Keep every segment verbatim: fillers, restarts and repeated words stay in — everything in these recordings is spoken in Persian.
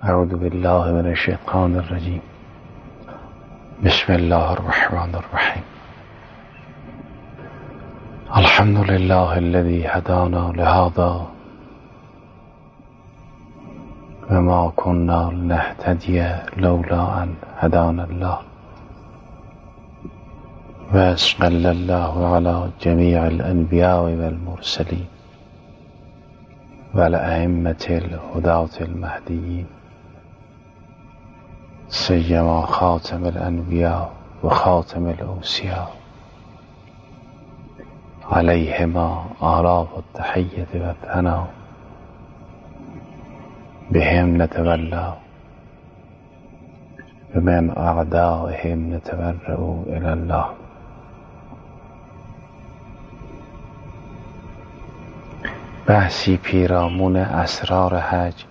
اعوذ بالله من الشیطان الرجیم. بسم الله الرحمن الرحیم. الحمد لله الذي هدانا لهذا وما كنا لنهتدي لولا ان هدانا الله وصلى الله على جميع الانبیاء والمرسلین والائمة الهداة المهدیین سیما خاتم الانبیاء و خاتم الاوصیاء علیهما آلاف التحیة و الثنا بهم نتولا و من اعدائهم نتبرأ الی الله. بحثی پیرامون اسرار حج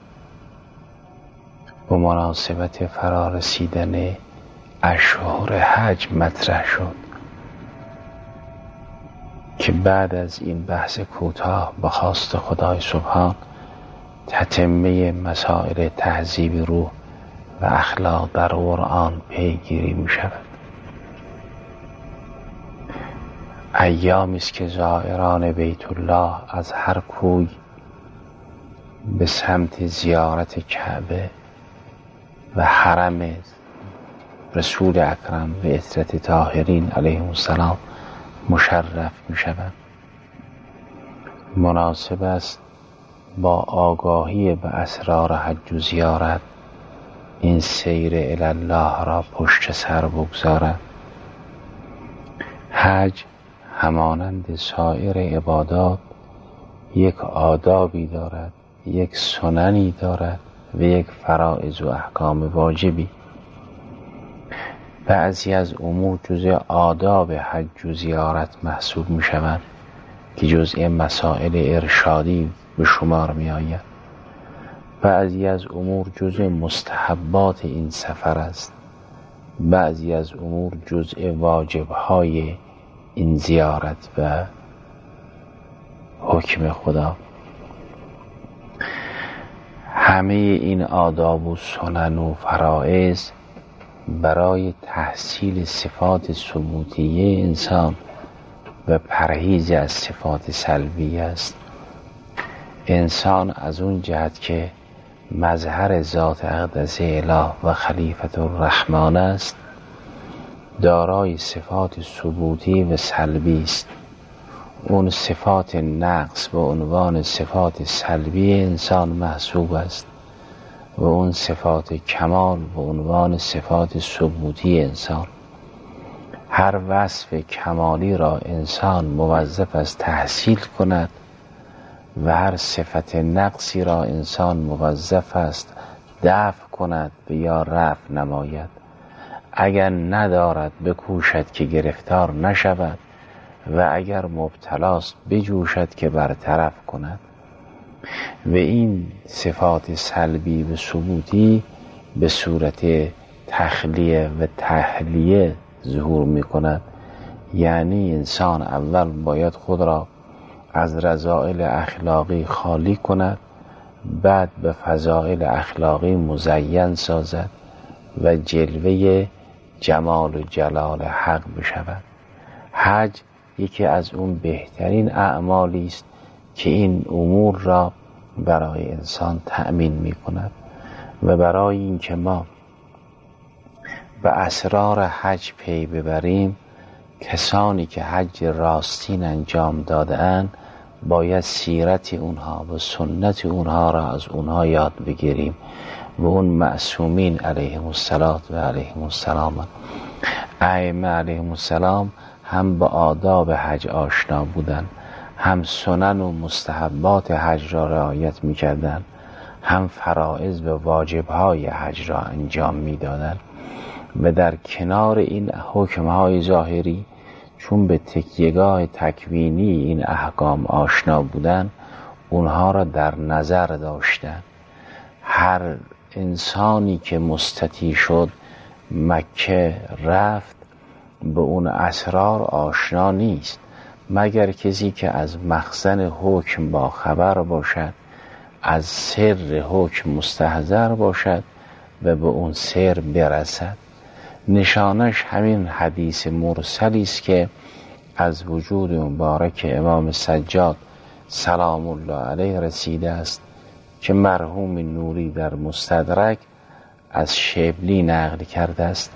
با مناسبت فرارسیدن اشهر حج مطرح شد که بعد از این بحث کوتاه به خواست خدای سبحان تتمه مسائل تهذیب روح و اخلاق در قرآن پیگیری می شود. ایامی است که زائران بیت الله از هر کوی به سمت زیارت کعبه و حرم رسول اکرم و عترت طاهرین علیهم السلام مشرف می شوند. مناسب است با آگاهی به اسرار حج و زیارت این سیر الی الله را پشت سر بگذارد. حج همانند سایر عبادات یک آدابی دارد، یک سننی دارد و یک فرائض و احکام واجبی. بعضی از امور جزء آداب حج و زیارت محسوب می شوند که جزء مسائل ارشادی به شمار می آید. بعضی از امور جزء مستحبات این سفر است. بعضی از امور جزء واجبهای این زیارت و حکم خدا. همه این آداب و سنن و فرائض برای تحصیل صفات ثبوتیه انسان و پرهیز از صفات سلبی است. انسان از اون جهت که مظهر ذات اقدس اله و خلیفة الرحمن است دارای صفات ثبوتی و سلبی است. اون صفات نقص به عنوان صفات سلبی انسان محسوب است و اون صفات کمال به عنوان صفات ثبوتی انسان. هر وصف کمالی را انسان موظف است تحصیل کند و هر صفت نقصی را انسان موظف است دفع کند و یا رفع نماید. اگر ندارد بکوشد که گرفتار نشود و اگر مبتلاست بجوشد که برطرف کند. و این صفات سلبی و ثبوتی به صورت تخلیه و تحلیه ظهور می کند. یعنی انسان اول باید خود را از رذائل اخلاقی خالی کند، بعد به فضائل اخلاقی مزین سازد و جلوه جمال و جلال حق بشود. حج یکی از اون بهترین اعمالی است که این امور را برای انسان تأمین می کند. و برای این که ما به اسرار حج پی ببریم کسانی که حج راستین انجام داده‌اند باید سیرت اونها و سنت اونها را از اونها یاد بگیریم و اون معصومین علیهم الصلاة و علیهم السلام. ائمه علیهم السلام هم به آداب حج آشنا بودند، هم سنن و مستحبات حج را رعایت می‌کردند، هم فرائض و واجب‌های حج را انجام می‌دادند. و در کنار این حکم‌های ظاهری چون به تکیه‌گاه تکوینی این احکام آشنا بودند اونها را در نظر داشتند. هر انسانی که مستطیع شد مکه رفت به اون اسرار آشنا نیست مگر کسی که از مخزن حکم با خبر باشد از سر حکم مستحضر باشد و به اون سر برسد. نشانش همین حدیث مرسلی است که از وجود مبارک امام سجاد سلام الله علیه رسیده است که مرحوم نوری در مستدرک از شبلی نقل کرده است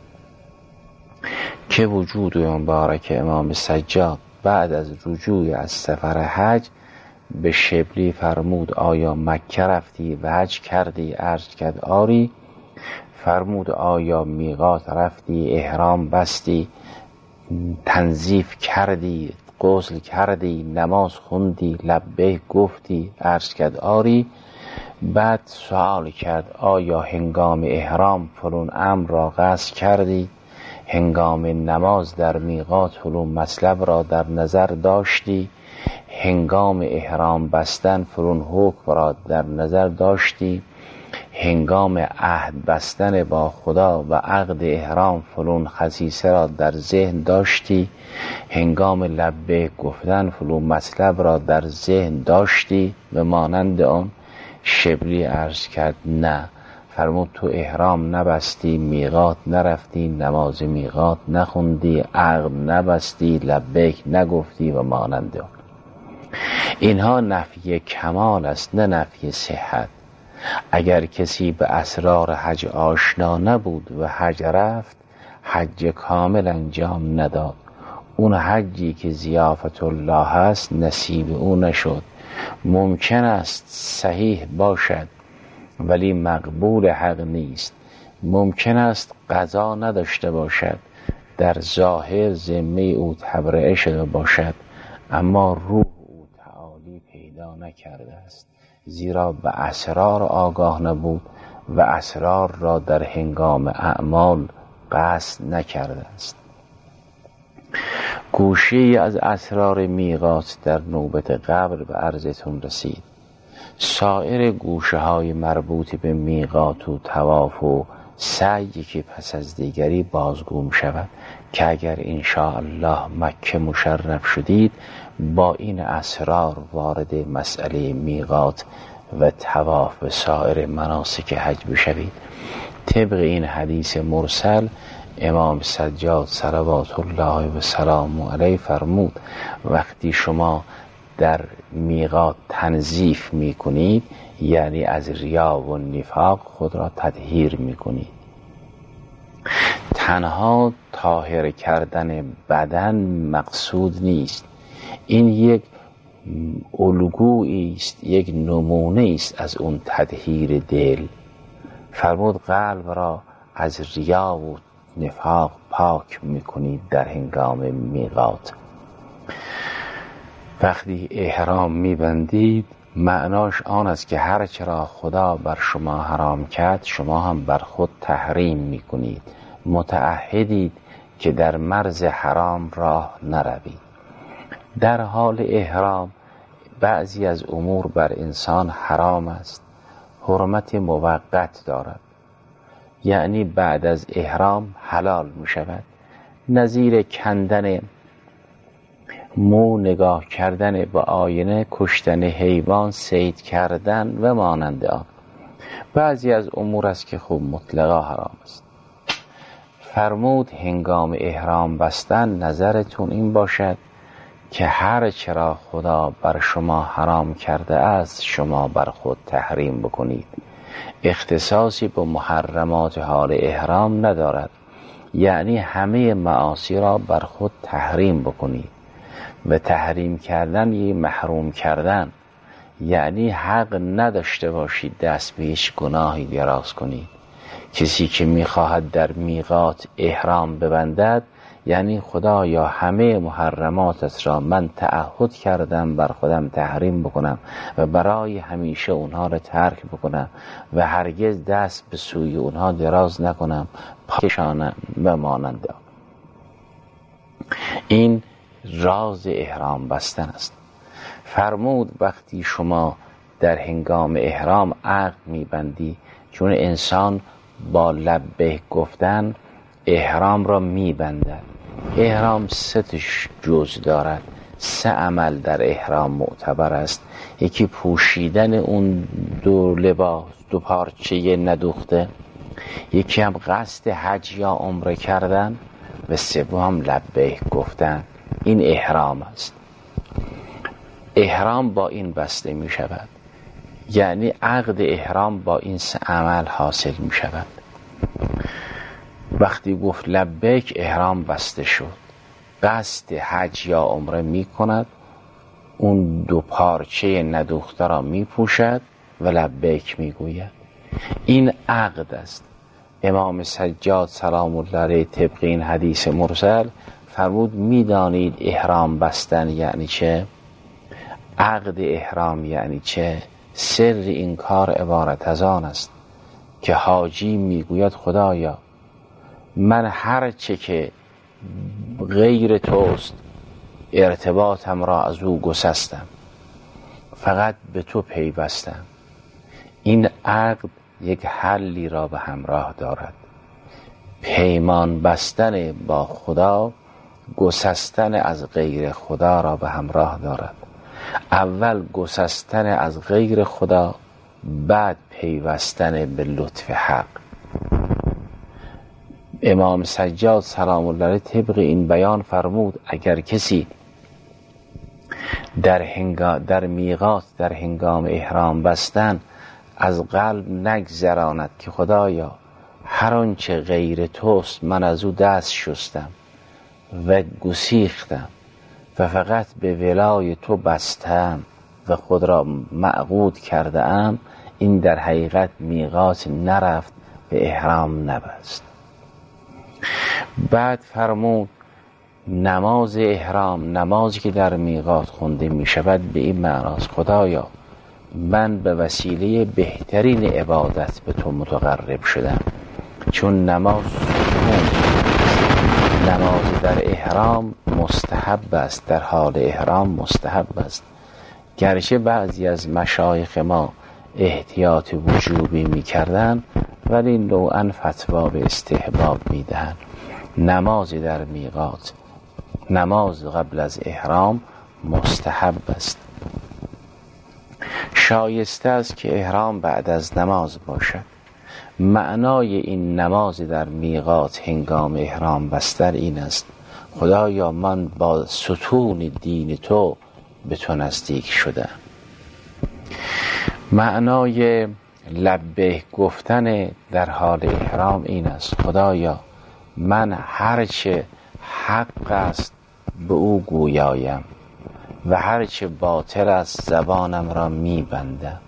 که وجود مبارک امام سجاد بعد از رجوع از سفر حج به شبلی فرمود آیا مکه رفتی و حج کردی؟ عرض کرد آری. فرمود آیا میقات رفتی، احرام بستی، تنظیف کردی، غسل کردی، نماز خوندی، لبیک گفتی؟ عرض کرد آری. بعد سوال کرد آیا هنگام احرام فلان امر را قصد کردی؟ هنگام نماز در میقات فلان مطلب را در نظر داشتی؟ هنگام احرام بستن فلان حکم را در نظر داشتی؟ هنگام عهد بستن با خدا و عقد احرام فلان خصیصه را در ذهن داشتی؟ هنگام لبیک گفتن فلان مطلب را در ذهن داشتی؟ و مانند آن. شبلی عرض کرد نه. فرمود تو احرام نبستی، میقات نرفتی، نماز میقات نخوندی، عقد نبستی، لبیک نگفتی و مانند آن. اینها نفی کمال است نه نفی صحت. اگر کسی به اسرار حج آشنا نبود و حج رفت، حج کامل انجام نداد. اون حجی که ضیافت الله هست نصیب او نشد. ممکن است صحیح باشد ولی مقبول حق نیست. ممکن است قضا نداشته باشد، در ظاهر ذمه او تبرئه شده باشد، اما روح او تعالی پیدا نکرده است، زیرا به اسرار آگاه نبود و اسرار را در هنگام اعمال قصد نکرده است. گوشه‌ای از اسرار میقات در نوبت قبل به عرضتون رسید. سایر گوشه های مربوط به میقات و طواف و سعی که پس از دیگری بازگو می شود که اگر انشاءالله مکه مشرف شدید با این اسرار وارد مسئله میقات و طواف و سایر مناسک حج بشوید. طبق این حدیث مرسل امام سجاد صلوات الله و سلام علیه فرمود وقتی شما در میقات تنظیف می کنید یعنی از ریا و نفاق خود را تطهیر می کنید. تنها طاهر کردن بدن مقصود نیست، این یک الگویی است، یک نمونه است از اون تطهیر دل. فرمود قلب را از ریا و نفاق پاک میکنید در هنگام میقات. وقتی احرام میبندید معناش آن است که هر چرا خدا بر شما حرام کرد شما هم بر خود تحریم میکنید. متعهدید که در مرز حرام راه نروید. در حال احرام بعضی از امور بر انسان حرام است، حرمت موقت دارد، یعنی بعد از احرام حلال می شود، نظیر کندن مو، نگاه کردن به آینه، کشتن حیوان، صید کردن و مانند آن. بعضی از امور است که خوب مطلقا حرام است. فرمود هنگام احرام بستن نظرتون این باشد که هر چرا خدا بر شما حرام کرده است شما بر خود تحریم بکنید. اختصاصی به محرمات حال احرام ندارد، یعنی همه معاصی را بر خود تحریم بکنید. و تحریم کردن یه محروم کردن، یعنی حق نداشته باشید دست به هیچ گناهی دراز کنید. کسی که میخواهد در میقات احرام ببندد یعنی خدایا همه محرماتت را من تعهد کردم بر خودم تحریم بکنم و برای همیشه اونها را ترک بکنم و هرگز دست به سوی اونها دراز نکنم، پاکشانم و مانند آن. این راز احرام بستن است. فرمود وقتی شما در هنگام احرام عقد میبندی، چون انسان با لبیک گفتن احرام را میبندد. احرام سه جز دارد، سه عمل در احرام معتبر است. یکی پوشیدن اون دو لباس، دو پارچه ندوخته، یکی هم قصد حج یا عمره کردن و سوم لبیک گفتن. این احرام است. احرام با این بسته می شود، یعنی عقد احرام با این سه عمل حاصل می شود. وقتی گفت لبیک احرام بسته شد، قصد حج یا عمره می کند، اون دو پارچه ندوخته را می پوشد و لبیک می گوید. این عقد است. امام سجاد سلام الله علیه طبق این حدیث مرسل فرمود می دانید احرام بستن یعنی چه؟ عقد احرام یعنی چه؟ سر این کار عبارت از آن است که حاجی میگوید خدایا من هر چه که غیر توست ارتباطم را از او گسستم، فقط به تو پیوستم. این عقد یک حلی را به همراه دارد. پیمان بستن با خدا گسستن از غیر خدا را به همراه دارد. اول گسستن از غیر خدا، بعد پیوستن به لطف حق. امام سجاد سلام الله علیه طبق این بیان فرمود اگر کسی در هنگام در میقات در هنگام احرام بستن از قلب نگذراند که خدایا هر آنچه غیر توست من از او دست شستم و گسیختم و فقط به ولای تو بستم و خود را معقود کرده ام، این در حقیقت میقات نرفت و احرام نبست. بعد فرمود نماز احرام، نمازی که در میقات خونده می شود به این معناست خدایا من به وسیله بهترین عبادت به تو متقرب شدم. چون نماز نماز در احرام مستحب است، در حال احرام مستحب است، گرچه بعضی از مشایخ ما احتیاط وجوبی می کردن ولی نوعا فتوا به استحباب می دهن. نماز در میقات، نماز قبل از احرام مستحب است. شایسته است که احرام بعد از نماز باشد. معنای این نماز در میقات هنگام احرام بستن این است خدایا من با ستون دین تو به تو نزدیک شدم. معنای لبیک گفتن در حال احرام این است خدایا من هرچه حق است به او گویایم و هرچه باطل است زبانم را میبندم.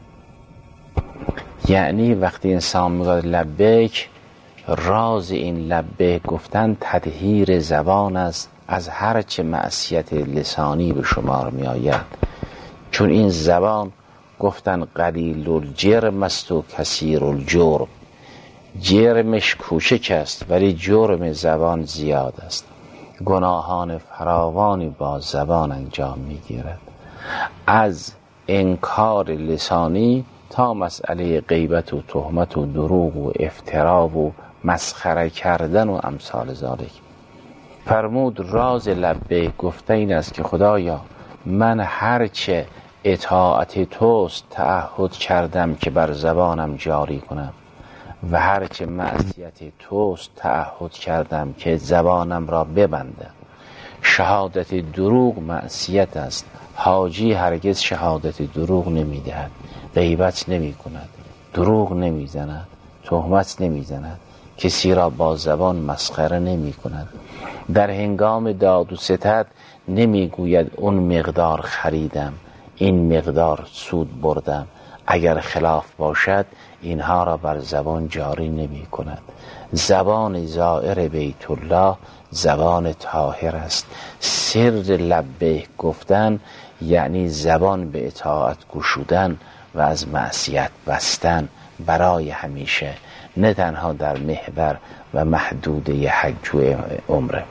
یعنی وقتی انسان میگه لبیک، راز این لبیک گفتن تطهیر زبان است از هرچه معصیت لسانی به شمار می آید. چون این زبان گفتن قلیل الجرم است و کثیر الجرم، جرمش کوچک است ولی جرم زبان زیاد است. گناهان فراوانی با زبان انجام می گیرد، از انکار لسانی تا مسئله غیبت و تهمت و دروغ و افترا و مسخره کردن و امثال ذالک. فرمود راز لبیک گفته این است که خدایا من هرچه اطاعت توست تعهد کردم که بر زبانم جاری کنم و هرچه معصیت توست تعهد کردم که زبانم را ببندم. شهادت دروغ معصیت است. حاجی هرگز شهادت دروغ نمی دهد، غیبت نمی کند، دروغ نمی زند، تهمت نمی زند، کسی را با زبان مسخره نمی کند، در هنگام داد و ستد نمی گوید اون مقدار خریدم، این مقدار سود بردم. اگر خلاف باشد اینها را بر زبان جاری نمی کند. زبان زائر بیت الله زبان طاهر است. سر لبیک گفتن یعنی زبان به اطاعت گشودن و از معصیت بستن برای همیشه، نه تنها در محور و محدوده حج و عمره.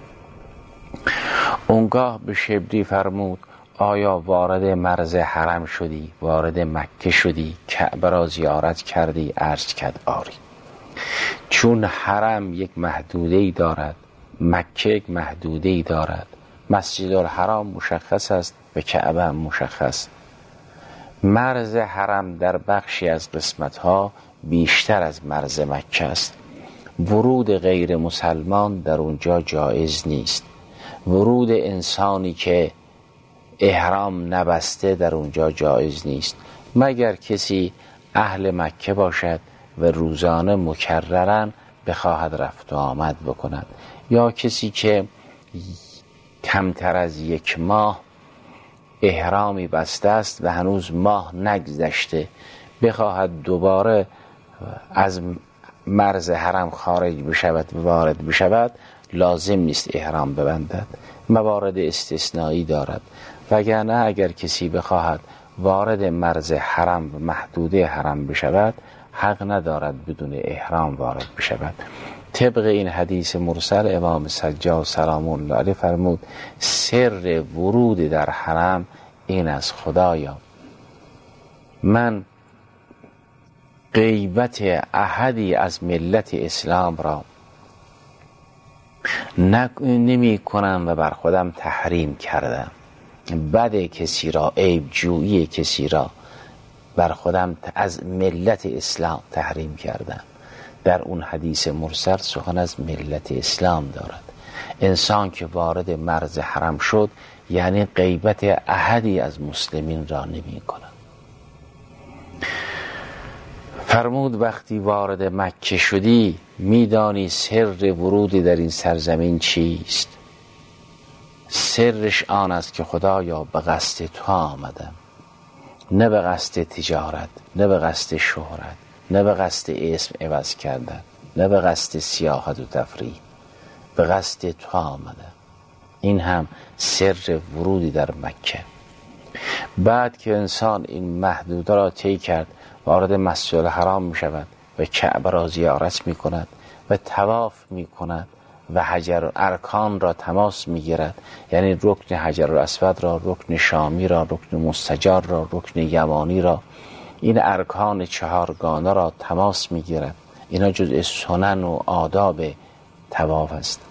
اونگاه به شبلی فرمود آیا وارد مرز حرم شدی؟ وارد مکه شدی؟ کعبه را زیارت کردی؟ عرض کرد آری. چون حرم یک محدوده‌ای دارد، مکه یک محدوده‌ای دارد، مسجد الحرام مشخص است و کعبه هم مشخص. مرز حرم در بخشی از قسمتها بیشتر از مرز مکه است. ورود غیر مسلمان در اونجا جایز نیست. ورود انسانی که احرام نبسته در اونجا جایز نیست، مگر کسی اهل مکه باشد و روزانه مکررن بخواهد رفت و آمد بکند، یا کسی که کمتر از یک ماه احرامی بسته است و هنوز ماه نگذشته بخواهد دوباره از مرز حرم خارج بشود و وارد بشود، لازم نیست احرام ببندد، موارد استثنایی دارد. وگرنه اگر کسی بخواهد وارد مرز حرم و محدوده حرم بشود، حق ندارد بدون احرام وارد بشود. طبق این حدیث مرسل امام سجاد سلام الله علیه فرمود سر ورود در حرم این از خدایا من غیبت احدی از ملت اسلام را نمی کنم و بر خودم تحریم کردم، بد کسی را، عیب جویی کسی را بر خودم از ملت اسلام تحریم کردم. در اون حدیث مرسل سخن از ملت اسلام دارد. انسان که وارد مرز حرم شد یعنی غیبت احدی از مسلمین را نمی کند. فرمود وقتی وارد مکه شدی میدانی سر ورودی در این سرزمین چیست؟ سرش آن است که خدایا به قصد تو آمدم، نه به قصد تجارت، نه به قصد شهرت، نه به قصد اسم عوض کردن، نه به قصد سیاحت و تفریح، به قصد تو آمدم. این هم سر ورودی در مکه. بعد که انسان این محدوده را طی کرد وارد مسجد الحرام می شود و کعبه را زیارت می کند و طواف می کند و حجر ارکان را تماس می گیرد، یعنی رکن حجر الاسود را، رکن شامی را، رکن مستجار را، رکن یمانی را، این ارکان چهارگانه را تماس می گیرد. اینا جزء سنن و آداب طواف است.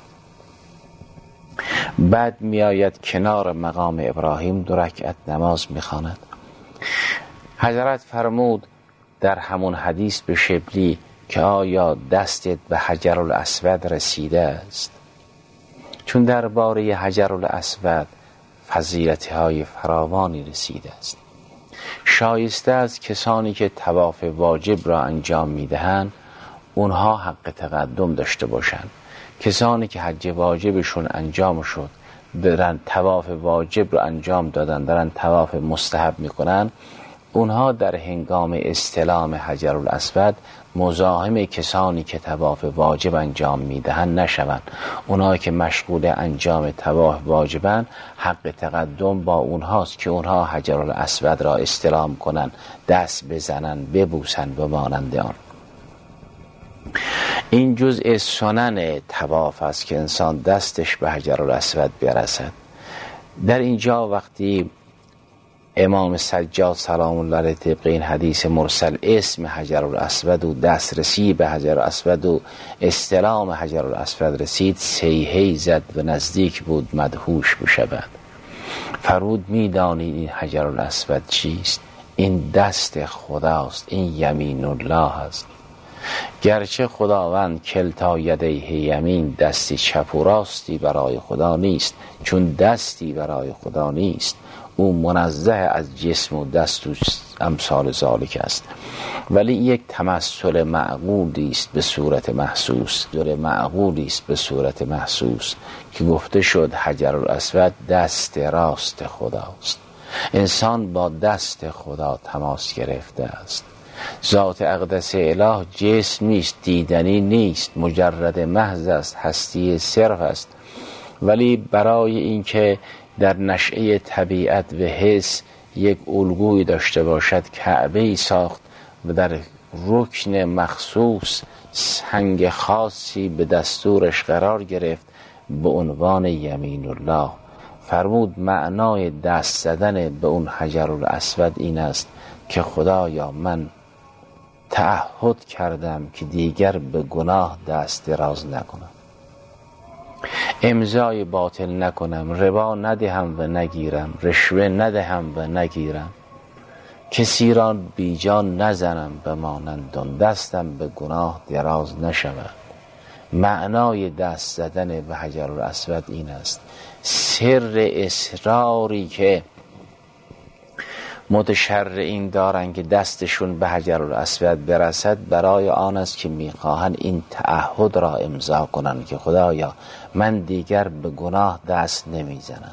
بعد می آید کنار مقام ابراهیم دو رکعت نماز می خواند. حضرت فرمود در همون حدیث به شبلی که آیا دستت به حجر الاسود رسیده است؟ چون درباره حجر الاسود فضیلت‌های فراوانی رسیده است. شایسته از کسانی که طواف واجب را انجام میدهند اونها حق تقدم داشته باشند. کسانی که حج واجبشون انجام شد دارن طواف واجب را انجام دادن، دارن طواف مستحب میکنن، اونها در هنگام استلام حجر الاسود مزاحم کسانی که طواف واجب انجام میدهند نشوند. اونها که مشغول انجام طواف واجبند حق تقدم با اونهاست که اونها حجر الاسود را استلام کنند، دست بزنن، ببوسن و مانند آن. این جزء سنن طواف است که انسان دستش به حجر الاسود برسد. در اینجا وقتی امام سجاد سلام الله علیه طبق این حدیث مرسل اسم حجر الاسود و دسترسی به حجر الاسود و استلام حجر الاسود رسید، صیحه‌ای زد و نزدیک بود مدهوش بشود. فرود میدانید این حجر الاسود چیست؟ این دست خداست، این یمین الله است. گرچه خداوند کلتا یدیه یمین، دستی چپ و راستی برای خدا نیست، چون دستی برای خدا نیست او منزه از جسم و دست و امثال ذالک است، ولی یک تمثل معقولی است به صورت محسوس، دور معقولی است به صورت محسوس که گفته شد حجر الاسود دست راست خداست. انسان با دست خدا تماس گرفته است. ذات اقدس اله جسم نیست، دیدنی نیست، مجرد محض است، هستی صرف است، ولی برای اینکه در نشأه طبیعت و حس یک الگویی داشته باشد کعبه‌ای ساخت و در رکن مخصوص سنگ خاصی به دستورش قرار گرفت به عنوان یمین الله. فرمود معنای دست زدن به اون حجر الاسود این است که خدایا من تعهد کردم که دیگر به گناه دست دراز نکنم. امضای باطل نکنم، ربا ندهم و نگیرم، رشوه ندهم و نگیرم، کسی را بیجان نزنم بمانندان، دستم به گناه دراز نشود. معنای دست زدن به حجر الاسود این است، سر اصراری که متشرعین دارن که دستشون به حجر الاسود برسد برای آن است که میخواهند این تعهد را امضا کنند که خدایا من دیگر به گناه دست نمیزنم.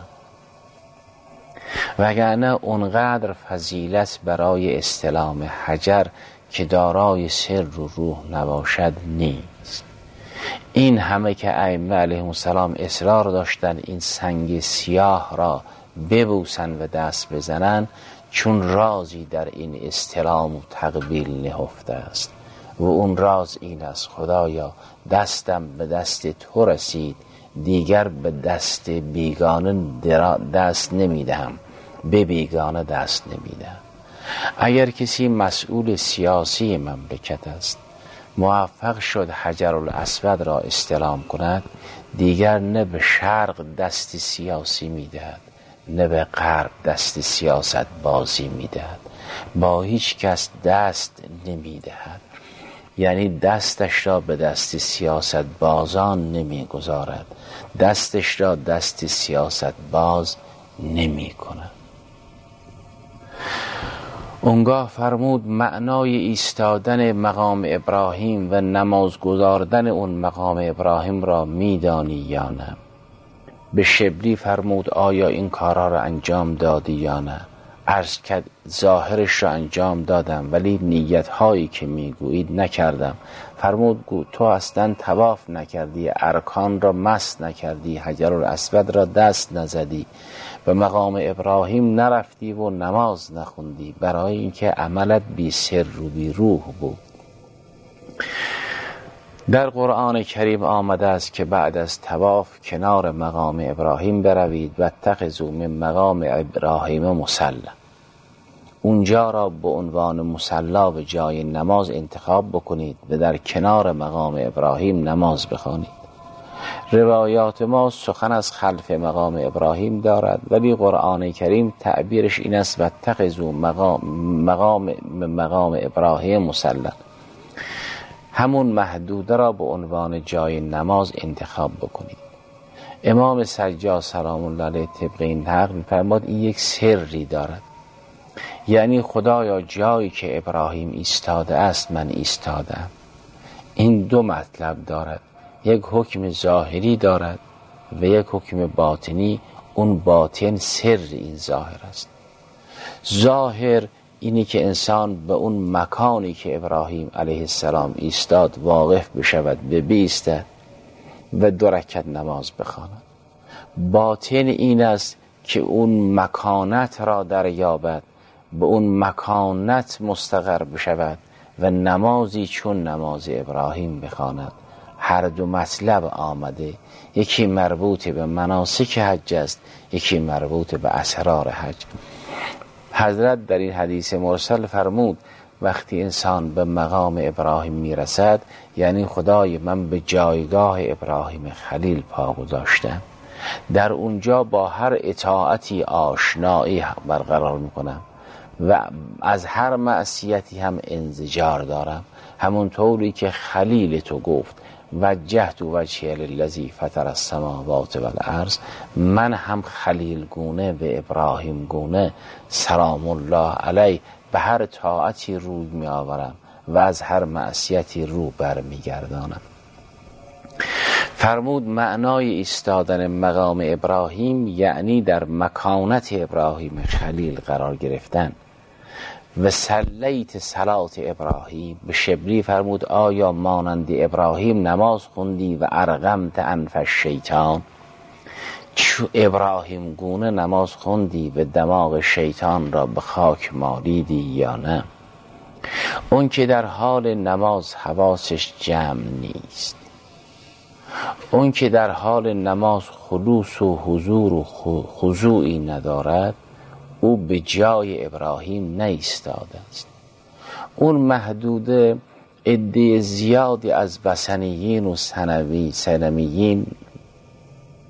وگرنه اونقدر فضیلت برای استلام حجر که دارای سر و روح نباشد نیست. این همه که ائمه علیهم السلام اصرار داشتن این سنگ سیاه را ببوسن و دست بزنن، چون رازی در این استلام و تقبیل نهفته است و اون راز این است خدایا دستم به دست تو رسید، دیگر به دست بیگانه دست نمیدهم، به بیگانه دست نمیدهم. اگر کسی مسئول سیاسی مملکت است موفق شد حجر الاسود را استلام کند، دیگر نه به شرق دست سیاسی میدهد نه به غرب دست سیاست بازی میدهد، با هیچ کس دست نمیدهد، یعنی دستش را به دست سیاست بازان نمیگذارد، دستش را دست سیاست باز نمی کند. اونگاه فرمود معنای ایستادن مقام ابراهیم و نماز گذاردن اون مقام ابراهیم را میدانی یا نه؟ به شبلی فرمود آیا این کارا را انجام دادی یا نه؟ عرض کرد ظاهرش را انجام دادم ولی نیت هایی که میگویید نکردم. فرمود تو اصلا طواف نکردی، ارکان را مس نکردی، حجر الاسود را دست نزدی، به مقام ابراهیم نرفتی و نماز نخوندی، برای اینکه عملت بی سر و بی روح بود. در قرآن کریم آمده است که بعد از طواف کنار مقام ابراهیم بروید و اتخذوا من مقام ابراهیم مصلی، اونجا را به عنوان مصلی و جای نماز انتخاب بکنید و در کنار مقام ابراهیم نماز بخوانید. روایات ما سخن از خلف مقام ابراهیم دارد ولی قرآن کریم تعبیرش این است و اتخذوا مقام, مقام, مقام ابراهیم مصلی، همون محدوده را به عنوان جای نماز انتخاب بکنید. امام سجاد سلام الله علیه طبق این نقل می‌فرماد این یک سری دارد، یعنی خدایا جایی که ابراهیم ایستاده است من ایستادم. این دو مطلب دارد، یک حکم ظاهری دارد و یک حکم باطنی. اون باطن سر این ظاهر است. ظاهر اینی که انسان به اون مکانی که ابراهیم علیه السلام ایستاد واقف بشود، به بیسته و دو رکعت نماز بخواند. باطن این است که اون مکانت را دریابد، به اون مکانت مستقر بشود و نمازی چون نماز ابراهیم بخواند. هر دو مطلب آمده، یکی مربوط به مناسک حج است، یکی مربوط به اسرار حج. حضرت در این حدیث مرسل فرمود وقتی انسان به مقام ابراهیم میرسد یعنی خدای من به جایگاه ابراهیم خلیل پا گذاشتم، در اونجا با هر اطاعتی آشنایی برقرار میکنم و از هر معصیتی هم انزجار دارم، همون طوری که خلیل تو گفت وجهت وجهی للذی فطر السماوات والارض، من هم خلیل گونه و ابراهیم گونه سلام الله علیه به هر طاعتی روی می آورم و از هر معصیتی رو بر می گردانم. فرمود معنای ایستادن مقام ابراهیم یعنی در مکانت ابراهیم خلیل قرار گرفتن. و صلیت صلات ابراهیم، به شبلی فرمود آیا مانند ابراهیم نماز خوندی و ارغمت انف الشیطان، چو ابراهیم گونه نماز خوندی و دماغ شیطان را به خاک مالیدی یا نه؟ اون که در حال نماز حواسش جمع نیست، اون که در حال نماز خلوص و حضور و خضوعی ندارد، او به جای ابراهیم نایستاده است. اون محدوده عده زیادی از وثنیین و ثنوی سنمیین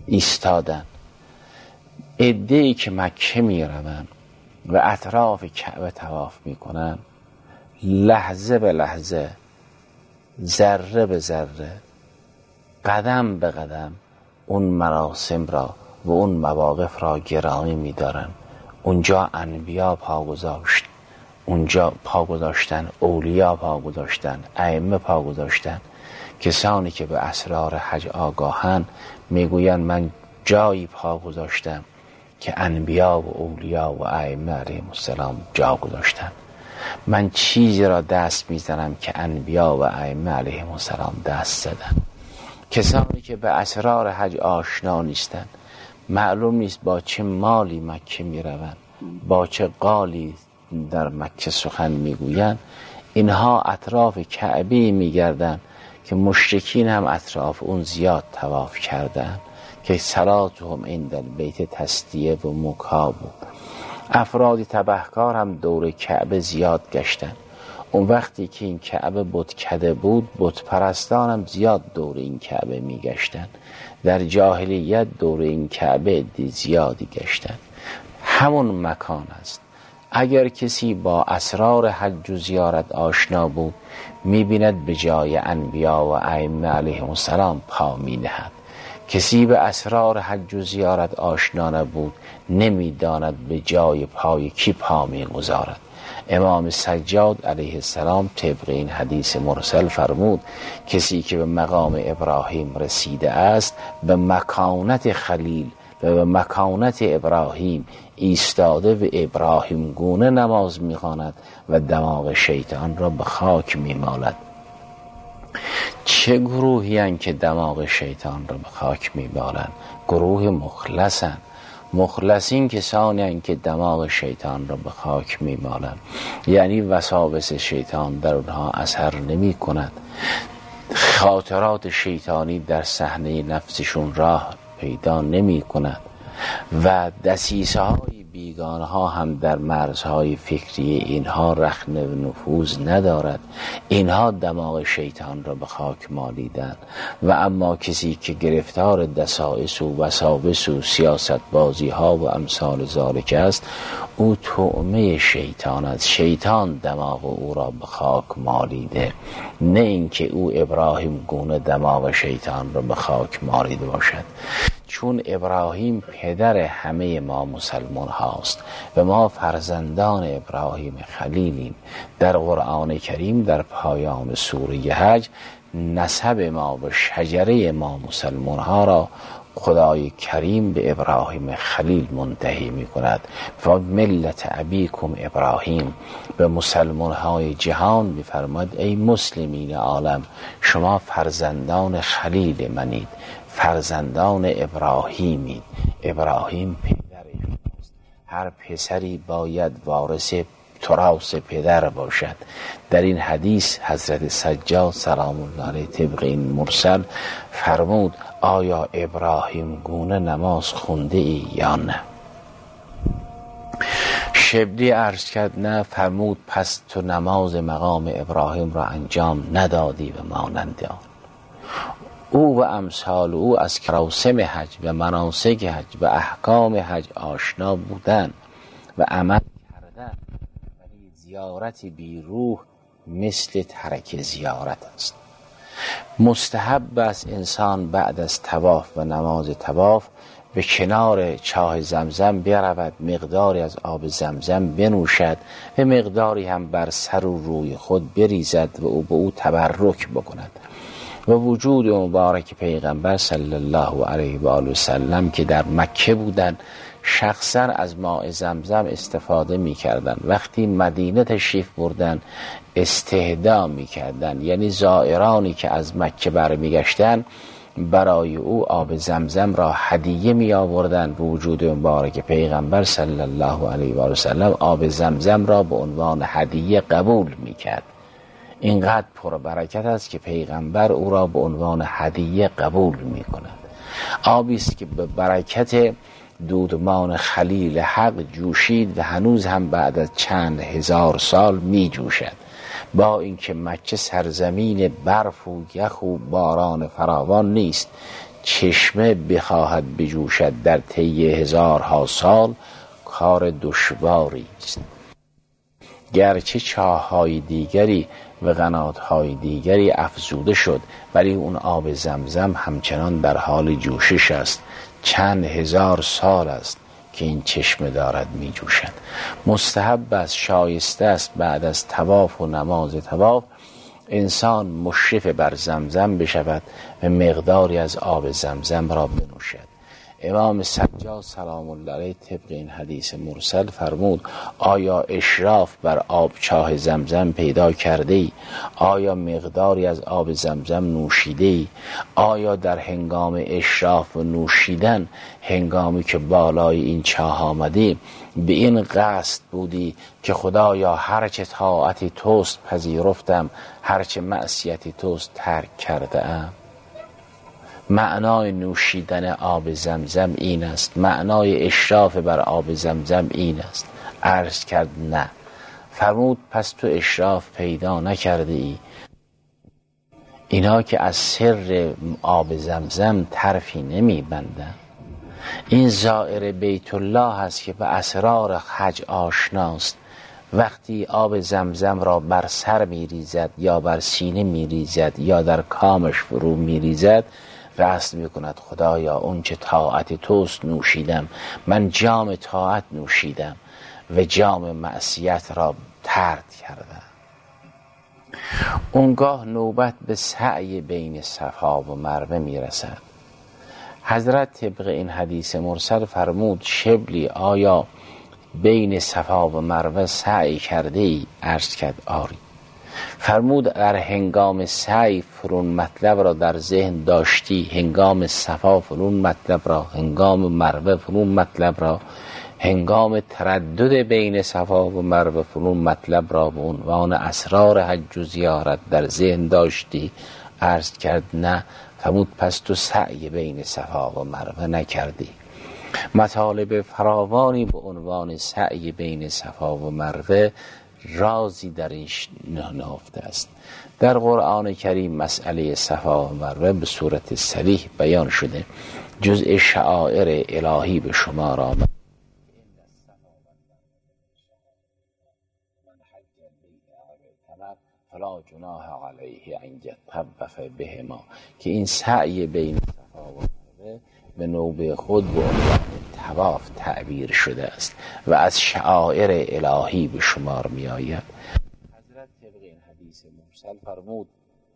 ایستادن. عده‌ای که مکه می روند و اطراف کعبه طواف می کنن، لحظه به لحظه، ذره به ذره، قدم به قدم اون مراسم را و اون مواقف را گرامی می دارن. اونجا انبیا پا گذاشت، اونجا پا گذاشتن اولیا، پا گذاشتن ائمه، پا گذاشتن کسانی که به اسرار حج آگاهن. میگوین من جایی پا گذاشتم که انبیا و اولیا و ائمه علیهم السلام جا گذاشتن. من چیزی را دست میزنم که انبیا و ائمه علیهم السلام دست زدن. کسانی که به اسرار حج آشنا نیستن، معلوم نیست با چه مالی مکه میروند، با چه قالی در مکه سخن میگویند، اینها اطراف کعبه میگردن که مشرکین هم اطراف اون زیاد طواف کردن که صلاتهم عند البیت تسدیه و مکا بود. افراد تبهکار هم دور کعبه زیاد گشتن. اون وقتی که این کعبه بتکده بود، بت پرستان هم زیاد دور این کعبه می گشتن. در جاهلیت دور این کعبه دی زیادی گشتن. همون مکان است. اگر کسی با اسرار حج و زیارت آشنا بود، می بیند به جای انبیا و ائمه علیهم السلام پا می نهد. کسی به اسرار حج و زیارت آشنا نبود، نمی داند به جای پای کی پا می گذارد. امام سجاد علیه السلام طبق این حدیث مرسل فرمود کسی که به مقام ابراهیم رسیده است، به مکانت خلیل و به مکانت ابراهیم ایستاده و ابراهیم گونه نماز می‌خواند و دماغ شیطان را به خاک می‌مالد. چه گروهی هستند که دماغ شیطان را به خاک می‌مالند؟ گروه مخلصند. مخلصین کسانی هستند که دماغ شیطان را به خاک می‌مالند، یعنی وساوس شیطان در اونها اثر نمی کند، خاطرات شیطانی در صحنه نفسشون راه پیدا نمی کند و دسیسه های بیگانه ها هم در مرزهای فکری اینها رخنه و نفوذ ندارد. اینها دماغ شیطان را به خاک مالیدن. و اما کسی که گرفتار دسائس و وساوس و سیاست بازی ها و امثال ذالک است، او طعمه شیطان است. شیطان دماغ او را به خاک مالیده، نه اینکه او ابراهیم گونه دماغ شیطان را به خاک مالیده باشد. چون ابراهیم پدر همه ما مسلمان هاست و ما فرزندان ابراهیم خلیلیم. در قرآن کریم در پایان سوره حج نسب ما و شجره ما مسلمان ها را خدای کریم به ابراهیم خلیل منتهی می کند. و ملت ابیکم ابراهیم، به مسلمان های جهان می فرماید ای مسلمین عالم، شما فرزندان خلیل منید، فرزندان ابراهیمید. ابراهیم پدر شماست. هر پسری باید وارث تراث پدر باشد. در این حدیث حضرت سجاد سلام الله علیه طبق این مرسل فرمود آیا ابراهیم گونه نماز خونده ای یا نه؟ شبلی عرض کرد نه. فرمود پس تو نماز مقام ابراهیم را انجام ندادی و مانند آن. او و امثال او از مراسم حج و مناسک حج و احکام حج آشنا بودن و عمل کردن، ولی زیارت بی روح مثل ترک زیارت است. مستحب است انسان بعد از طواف و نماز طواف به کنار چاه زمزم برود، مقداری از آب زمزم بنوشد و مقداری هم بر سر و روی خود بریزد و او به او تبرک بکند. و وجود مبارک پیغمبر صلی الله علیه و آله و سلم که در مکه بودن، شخصا از ماء زمزم استفاده می کردن. وقتی مدینه تشریف بردن استهدا می کردن، یعنی زائرانی که از مکه برمی گشتن برای او آب زمزم را هدیه می آوردن. و وجود مبارک پیغمبر صلی الله علیه و آله و سلم آب زمزم را به عنوان هدیه قبول می کرد. اینقدر پربرکت است که پیغمبر او را به عنوان هدیه قبول می کند. آبی است که به برکت دودمان خلیل حق جوشید و هنوز هم بعد از چند هزار سال می جوشد. با اینکه مکه سرزمین برف و یخ و باران فراوان نیست، چشمه بخواهد بجوشد در طی هزارها سال کار دشواری است. گرچه چاه‌های دیگری و قنات‌های دیگری افزوده شد، ولی اون آب زمزم همچنان در حال جوشش است. چند هزار سال است که این چشمه دارد می جوشد. مستحب است، شایسته است بعد از طواف و نماز طواف انسان مشرف بر زمزم بشود و مقداری از آب زمزم را بنوشد. امام سجاد سلام الله علیه طبق این حدیث مرسل فرمود: آیا اشراف بر آب چاه زمزم پیدا کرده ای؟ آیا مقداری از آب زمزم نوشیده ای؟ آیا در هنگام اشراف و نوشیدن، هنگامی که بالای این چاه آمدی، به این قصد بودی که خدایا هرچه طاعتی توست پذیرفتم، هرچه معصیتی توست ترک کرده ام؟ معنای نوشیدن آب زمزم این است، معنای اشراف بر آب زمزم این است. عرض کرد نه. فرمود پس تو اشراف پیدا نکرده ای. اینا که از سر آب زمزم طرفی نمی بندن. این زائر بیت الله هست که به اسرار حج آشناست. وقتی آب زمزم را بر سر می ریزد یا بر سینه می ریزد یا در کامش فرو می ریزد، قصد می کند خدایا اون چه طاعت توست نوشیدم، من جام طاعت نوشیدم و جام معصیت را ترک کردم. اونگاه نوبت به سعی بین صفا و مروه می رسد. حضرت طبق این حدیث مرسل فرمود: شبلی آیا بین صفا و مروه سعی کرده ای؟ عرض کرد آری. فرمود در هنگام سعی فرون مطلب را در ذهن داشتی، هنگام صفا فرون مطلب را، هنگام مروه فرون مطلب را، هنگام تردد بین صفا و مروه فرون مطلب را به عنوان اسرار حج و زیارت در ذهن داشتی؟ عرض کرد نه. فرمود پس تو سعی بین صفا و مروه نکردی. مطالب فراوانی به عنوان سعی بین صفا و مروه رازی در این نهفته است. در قرآن کریم مسئله صفا و مروه به صورت صریح بیان شده، جزء شعائر الهی به شمار آمد. فلا جناح علیه ان یطوف بهما، که این سعی بین صفا و مروه به نوبه خود به عنوان طواف تعبیر شده است و از شعائر الهی به شمار می آید. حضرت طبق این حدیث مرسل فرمود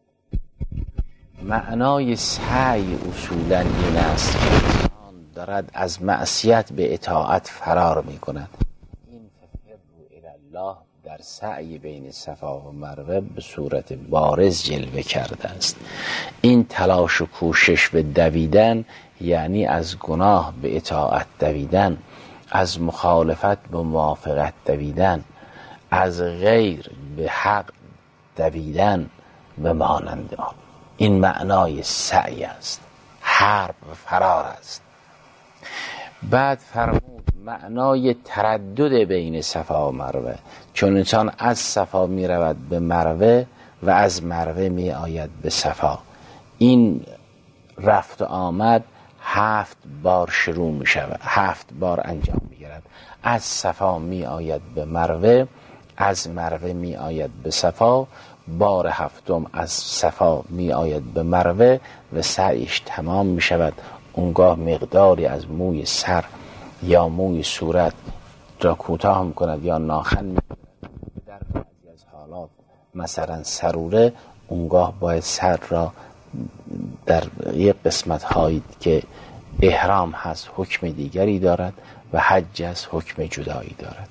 معنای سعی اصولا این است که انسان دارد از معصیت به اطاعت فرار می کند. این ففروا الی الله در سعی بین صفا و مروه به صورت بارز جلوه کرده است. این تلاش و کوشش به دویدن یعنی از گناه به اطاعت دویدن، از مخالفت به موافقت دویدن، از غیر به حق دویدن به مانند آن. این معنای سعی است، حرب و فرار است. بعد فرمود معنای تردد بین صفا و مروه، چون انسان از صفا می رود به مروه و از مروه می آید به صفا. این رفت و آمد هفت بار شروع می شود، هفت بار انجام می گیرد. از صفا می آید به مروه، از مروه می آید به صفا، بار هفتم از صفا می آید به مروه و سعیش تمام می شود. اونگاه مقداری از موی سر یا موی صورت را کوتاه می کند یا ناخن می کند. در بعضی از حالات مثلا سروره، اونگاه باید سر را در یک قسمت هایی که احرام هست حکم دیگری دارد و حج هست حکم جدایی دارد.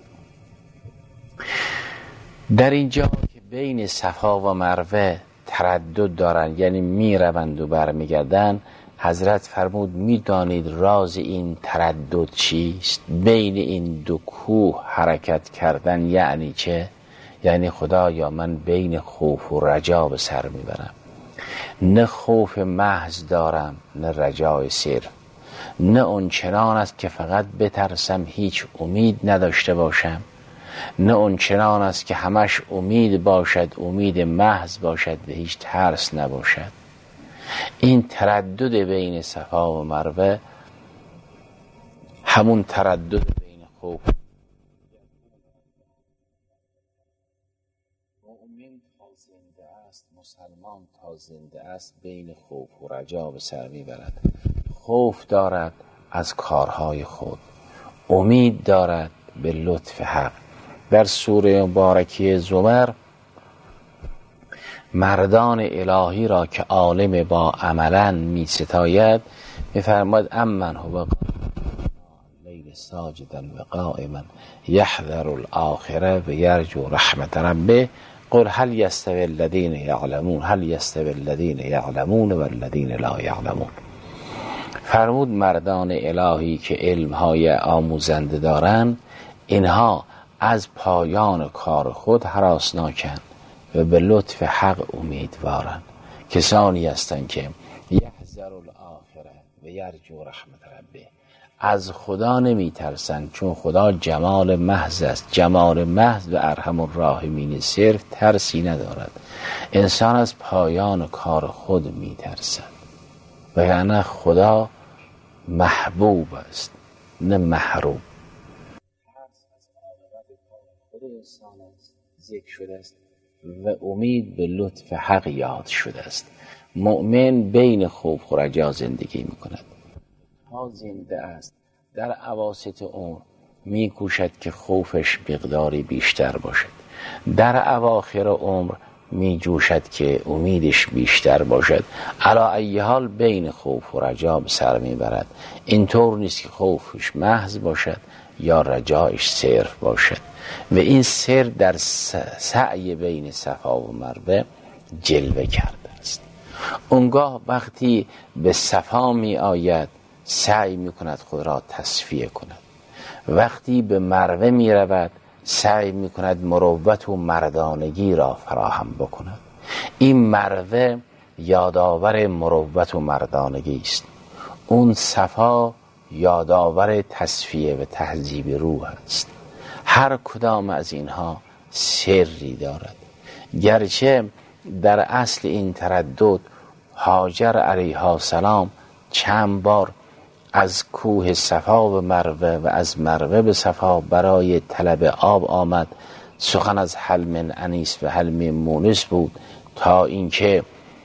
در اینجا که بین صفا و مروه تردد دارند، یعنی می روند و برمیگردند، حضرت فرمود می دانید راز این تردد چیست؟ بین این دو کوه حرکت کردن یعنی چه؟ یعنی خدایا من بین خوف و رجا به سر میبرم. نه خوف محض دارم نه رجای صرف، نه اون چنان است که فقط بترسم هیچ امید نداشته باشم، نه اون چنان است که همش امید باشد، امید محض باشد و هیچ ترس نباشد. این تردد بین صفا و مروه همون تردد بین خوف، مؤمن تا زنده است، مسلمان تا زنده است بین خوف و رجا به سر میبرد. خوف دارد از کارهای خود، امید دارد به لطف حق. در سوره مبارکه زمر مردان الهی را که عالم با عملا می ستاید می فرماید امن هو لیل ساجدا و قائما یحذر الاخره و یرجو رحمت ربه قل هل یستوی الذین یعلمون هل یستوی الذین یعلمون و الذین لا یعلمون. فرمود مردان الهی که علمهای آموزنده دارند، اینها از پایان کار خود هراسناکند و به لطف حق امیدوارند. کسانی هستند که یحذر الاخره و یرجو رحمت ربه، از خدا نمی ترسند چون خدا جمال محض است. جمال محض و ارحم الراحمین صرف ترسی ندارد. انسان از پایان کار خود می ترسد و یعنی خدا محبوب است نه محروم. خود انسان ذکر شده است و امید به لطف حق یاد شده است. مؤمن بین خوف و رجا زندگی می کند. تا زنده است در اواسط عمر می کوشد که خوفش مقداری بیشتر باشد، در اواخر عمر می جوشد که امیدش بیشتر باشد. علا ای حال بین خوف و رجا به سر می برد. اینطور نیست که خوفش محض باشد یا رجایش صرف باشد. و این سر در سعی بین صفا و مروه جلوه کرده است. اونگاه وقتی به صفا می آید سعی می کند خود را تصفیه کند، وقتی به مروه می رود سعی می کند مروت و مردانگی را فراهم بکند. این مروه یادآور مروت و مردانگی است، اون صفا یادآور تصفیه و تهذیب روح است. هر کدام از اینها سری دارد. گرچه در اصل این تردد هاجر علیها السلام چند بار از کوه صفا به مروه و از مروه به صفا برای طلب آب آمد. سخن از حل من انیس و حل من مونس بود تا اینکه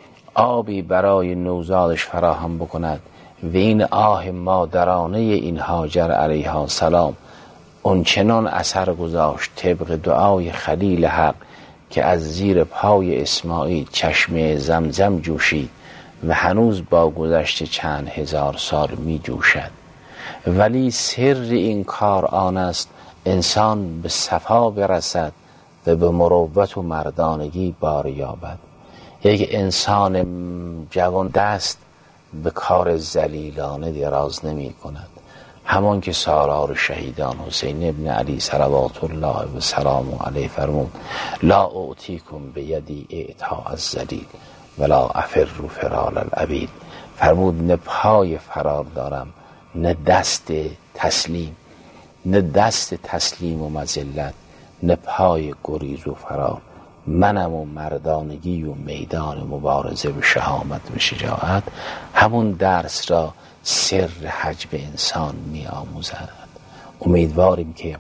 آبی برای نوزادش فراهم بکند و این آه مادرانه این هاجر علیها السلام اون چنان اثر گذاشت طبق دعای خلیل حق که از زیر پای اسماعیل چشمه زمزم جوشید و هنوز با گذشت چند هزار سال می جوشد. ولی سر این کار آن است انسان به صفا برسد و به مروت و مردانگی بار یابد. یک انسان جوان دست به کار ذلیلانه دراز نمی کند. همان که سالار شهیدان حسین ابن علی صلوات الله و سلام علیه فرمود لا اعطیکم بیدی اعطاء الذلیل ولا افر فرار العبید. فرمود نه پای فرار دارم نه دست تسلیم، نه دست تسلیم و مذلت، نه پای گریز و فرار. منم و مردانگی و میدان مبارزه به شهامت و شجاعت. همون درس را سر حج به انسان می آموزد. امیدواریم که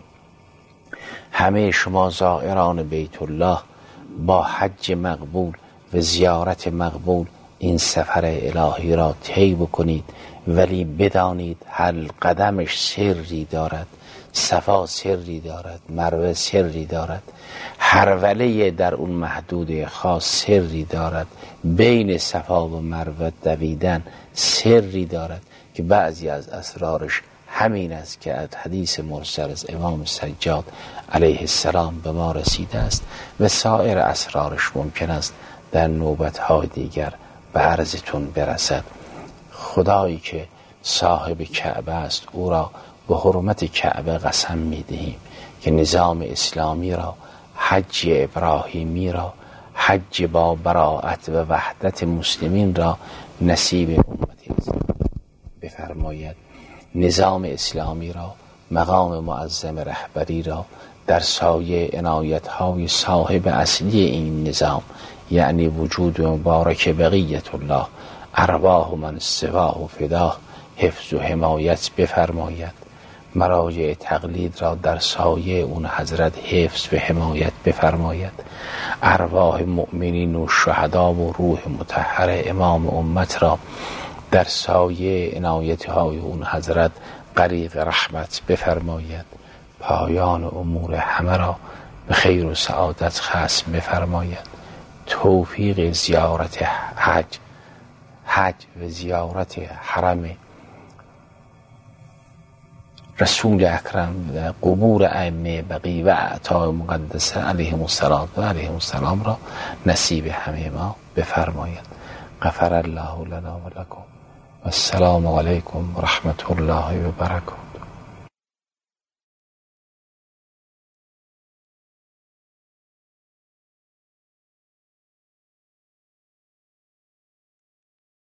همه شما زائران بیت الله با حج مقبول و زیارت مقبول این سفر الهی را طی بکنید، ولی بدانید هر قدمش سری دارد. صفا سری دارد، مروه سری دارد، هر وله در اون محدود خاص سری دارد، بین صفا و مروه دویدن سری دارد که بعضی از اسرارش همین است که از حدیث مرسل از امام سجاد علیه السلام به ما رسیده است و سایر اسرارش ممکن است در نوبت‌های دیگر به عرضتون برسد. خدایی که صاحب کعبه است او را به حرمت کعبه قسم می‌دهیم که نظام اسلامی را، حج ابراهیمی را، حج با براءت و وحدت مسلمین را نصیب امت اسلام بفرماید. نظام اسلامی را، مقام معظم رهبری را در سایه عنایت‌های صاحب اصلی این نظام یعنی وجود مبارک بقیت الله ارواح من سواه و فداه حفظ و حمایت بفرماید. مراجع تقلید را در سایه اون حضرت حفظ و حمایت بفرماید. ارواح مؤمنین و شهدا و روح مطهر امام امت را در سایه عنایت‌های اون حضرت غریق رحمت بفرماید. پایان امور همه را به خیر و سعادت ختم بفرماید. توفیق زیارت حج حج و زیارت حرم رسول اکرم و قبور ائمه بقیع و اعطای مقدسه علیهم السلام و علیهم السلام را نصیب همه ما بفرماید. غفر الله لنا و لکم و السلام علیکم و رحمت الله و برکاته.